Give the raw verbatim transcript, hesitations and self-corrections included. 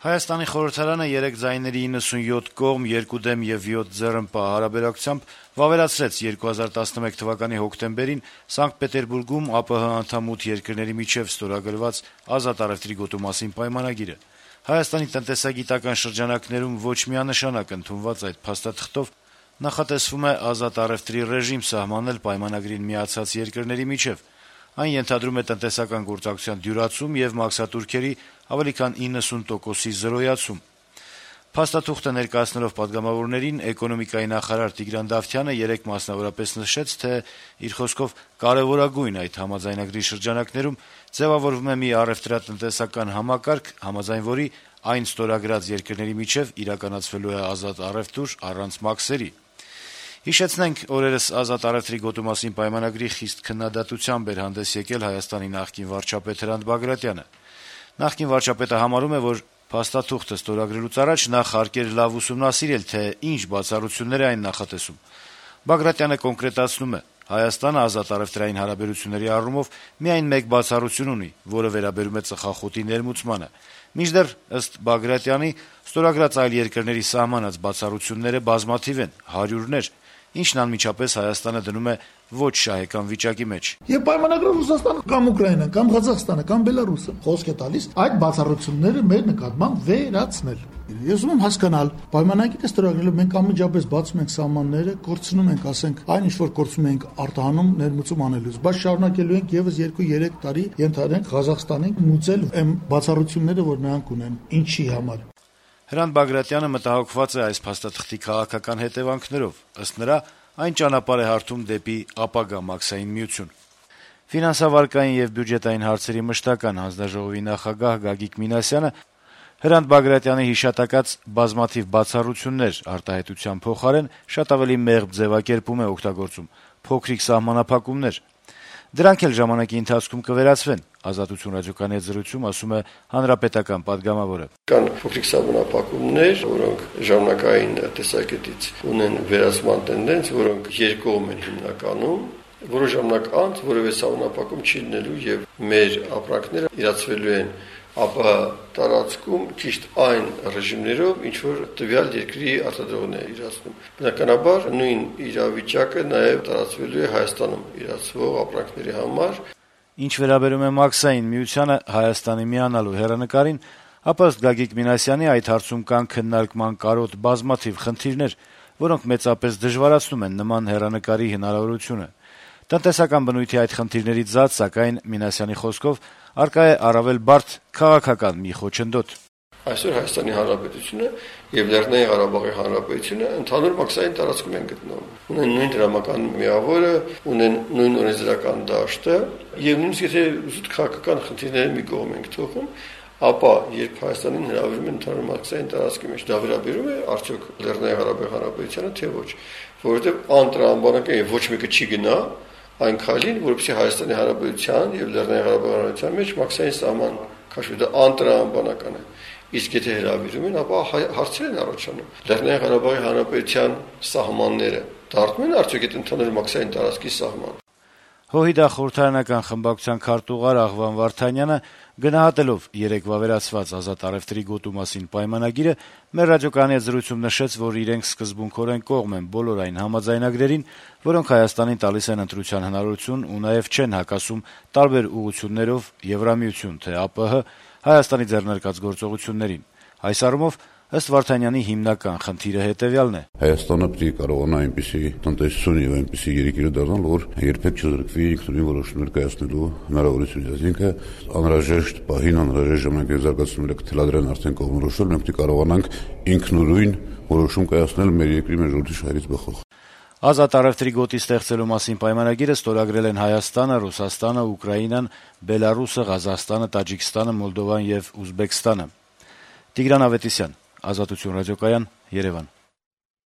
Հայաստանի խորհրդարանը երեք ձայների իննսունյոթ կողմ, երկու դեմ եւ յոթ ձեռնպահ հարաբերակցությամբ վավերացրեց երկու հազար տասնմեկ թվականի հոկտեմբերին Սանկտ Պետերբուրգում ԱՊՀ անդամ ութ երկրների միջեւ ստորագրված ազատ առեւտրի գոտու մասին պայմանագիրը։ Հայաստանի տնտեսագիտական շրջանակներում ոչ միանշանակ ընդունված այդ փաստաթղթով նախատեսվում է ազատ առեւտրի ռեժիմ սահմանել պայմանագրին միացած երկրների միջեւ։ Այն ենթադրում է տնտեսական գործակցության դյուրացում եւ մաքսատուրքերի ավելի քան իննսուն տոկոսի զրոյացում։ Փաստաթուղթը ներկայացնելով պատգամավորներին էկոնոմիկայի նախարար Տիգրան Դավթյանը երեկ մասնավորապես նշեց, թե իր խոսքով կարեւորագույն այդ համաձայնագրի շրջանակներում ձեւավորվում է մի առեւտրատնտեսական համակարգ, համաձայն որի այն ստորագրած երկրների միջեւ իրականացվելու է ազատ առեւտուր առանց մաքսերի։ Հիշեցնենք, օրերս ազատ առեւտրի գոտու մասին պայմանագրի խիստ քննադատությամբ էր հանդես եկել Հայաստանի նախկին վարչապետ Հրանտ Բագրատյանը։ Նախկին վարչապետը համարում է, որ փաստաթուղթը ստորագրելուց առաջ նախ հարկեր լավ ուսումնասիրել, թե ինչ բացառություններ է այն նախատեսում։ Բագրատյանը կոնկրետացնում է. Հայաստանը ազատ առեւտրային հարաբերությունների առումով միայն մեկ բացառություն ունի, որը վերաբերում է ծխախոտի ներմուծմանը։ Մինչդեռ, ըստ Բագրատյանի, ստորագրած այլ երկրների սահմանած բացառությունները բազմաթիվ են, հարյուրներ, ինչն անմիջապես Հայաստանը դնում է ոչ շահեկան վիճակի մեջ։ Եվ պայմանագրով Ռուսաստանը կամ Ուկրաինան, կամ Ղազախստանը, կամ Բելարուսը խոսք է տալիս այդ բացառությունները մեր նկատմամբ վերացնել։ Ես ուզում եմ հասկանալ, պայմանագիրը ստորագրելով մենք անմիջապես բացում ենք սահմանները, կորցնում ենք, ասենք, այն ինչ որ կորցնում ենք արտահանում ներմուծում անելուց, բայց շարունակելու ենք եւս երկու երեք տարի ենթադրենք Ղազախստանին մուծել այն բացառությունները, որ նրանք ունեն։ Ինչի համար։ Հրանտ Բագրատյանը մտահոգված է այս փաստաթղթի քաղաքական հետևանքներով։ Ըստ նրա, այն ճանապարհ է հարթում դեպի ապագա մաքսային միություն։ Ֆինանսավարկային եւ բյուջետային հարցերի մշտական հանձնաժողովի նախագահ Գագիկ Մինասյանը Հրանտ Բագրատյանի հիշատակած բազմաթիվ բացառություններ արտահայտության փոխարեն շատ ավելի մեղմ ձևակերպում է օգտագործում՝ փոքրիկ սահմանափակումներ։ Դրանք էլ ժամանակի ընթացքում կվերացվեն, Ազատություն ռադիոկայանի հետ զրույցում ասում է հանրապետական падգամավորը։ Կան փոքրիկ սահմանափակումներ, որոնք ժամանակային տեսակետից ունեն վերացման տենդենց, որոնք երկկողմ են հիմնականում, որոշ ժամանակ անց որևէ սահմանափակում չի լինելու եւ մեր ապրանքները իրացվելու են ԱՊՀ տարածքում ճիշտ այն ռեժիմներով, ինչ որ տվյալ երկրի արտադրողն է իրացնում։ Բնականաբար նույն իրավիճակը նաև տարածվելու է Հայաստանում իրացվող ապրանքների համար։ Ինչ վերաբերում է մաքսային միությանը Հայաստանի միանալու հեռանկարին, ապա ըստ Գագիկ Մինասյանի այդ հարցում կան քննարկման կարոտ բազմաթիվ խնդիրներ, որոնք մեծապես դժվարացնում են նման հեռանկարի հնարավորությունը։ Տնտեսական բնույթի այդ խնդիրներից զատ, սակայն Մինասյանի խոսքով արկա է առավել բարդ քաղաքական մի խոչընդոտ։ Այսօր Հայաստանի Հանրապետությունը եւ Լեռնային Ղարաբաղի Հանրապետությունը ընդհանուր մաքսային տարածքում են գտնվում։ Ունեն նույն դրամական միավորը, ունեն նույն օրենսդրական դաշտը եւ նույնիսկ եթե զուտ քաղաքական խնդիրները մի կողմ ենք թողում, ապա երբ Հայաստանին հրավիրում են ընդհանուր մաքսային տարածքի մեջ, դա վերաբերում է արդյոք Լեռնային Ղարաբաղի Հանրապետությանը, թե ոչ, որովհետեւ անտրամաբանական եւ ոչ մեկը չի գնա այն քայլին, որովհետեւ Հայաստանի Հանրապետության եւ Լեռնային Ղարաբաղի Հանրապետության մեջ մաքսային սահման քաշվի, դա անտրամաբանական է։ Իսկ եթե հրավիրում են, ապա հարցեր են առաջանում։ Լեռնային Ղարաբաղի Հանրապետության սահմանները դառնում են արդյոք այդ ընդհանուր մաքսային տարածքի սահման։ ՀՅԴ խորհրդարանական խմբակցության քարտուղար Աղվան Վարդանյանը գնահատելով երեկ վավերացված ազատ առեւտրի գոտու մասին պայմանագիրը մեր ռադիոկայանի հետ զրույցում նշեց, որ իրենք սկզբունքորեն կողմ են բոլոր այն համաձայնագրերին, որոնք Հայաստանին տալիս են ընտրության հնարավորություն ու նաեւ չեն հակասում տարբեր ուղղություններով Եվրամիություն թե ԱՊՀ Հայաստանի ձեռնարկած գործողություններին։ Այս առումով ըստ Վարդանյանի հիմնական խնդիրը հետեւյալն է. Հայաստանը պետք է կարողանա այնպիսի տնտեսություն եւ այնպիսի երկիր դառնալ, որ երբեք չզրկվի ինքնուրույն որոշումներ կայացնելու հնարավորությունից։ Այսինքն անհրաժեշտ պահին, անհրաժեշտ ժամանակի զարգացումները կթելադրեն արդեն կողմնորոշել, մենք պետք է կարողանանք ինքնուրույն որոշում կայացնել մեր երկրի, մեր ժողովրդի շահերից բխող։ Ազատ առեւտրի գոտի ստեղծելու մասին պայմանագիրը ստորագրել են Հայաստանը, Ռուսաստանը, Ուկրաինան, Բելարուսը, Ղազախստանը, Տաջիկստանը, Մոլդովան եւ Ուզբեկստանը։ Տիգրան Ավետիսյան, Ազատություն ռադիոկայան, Երևան։